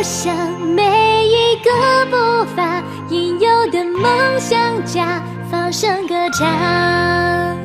向每一个步伐，应有的梦想家放声歌唱。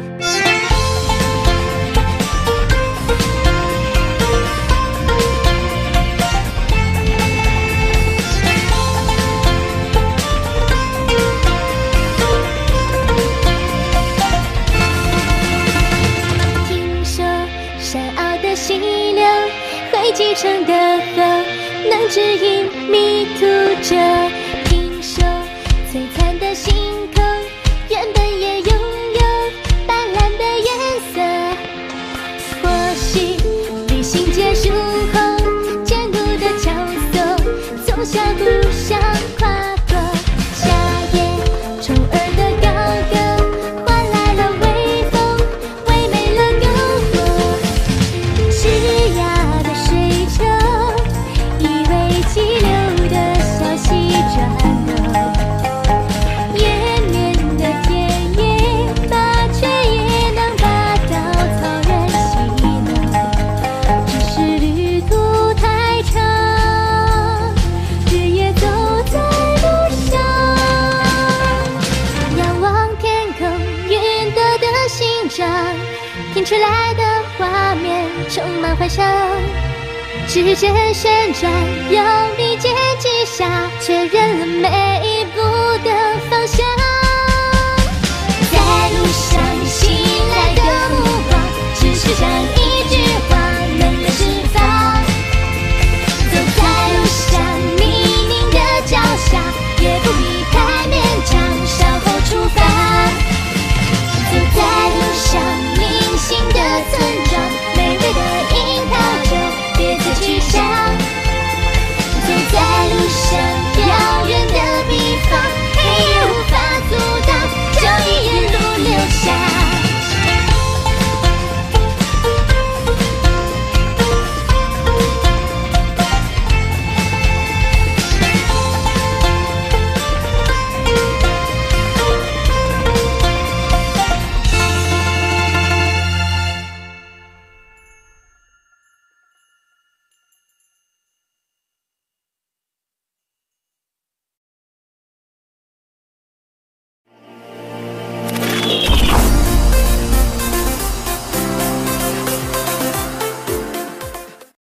听说山坳的溪流，汇集成的河，能指引迷途者。听说璀璨的星空，原本也拥有斑斓的颜色。或许旅行结束后，艰苦的角色从小故乡跨过，夏夜虫儿的高歌换来了微风，唯美了篝火。枝桠的水球，以为激流的小溪转动，延绵的田野，麻雀也能把稻草人戏弄。只是旅途太长，日夜走在路上，仰望天空，云朵的形状，拼出来的画面充满幻想。指尖旋转，用力键击下，确认了每一步的方向。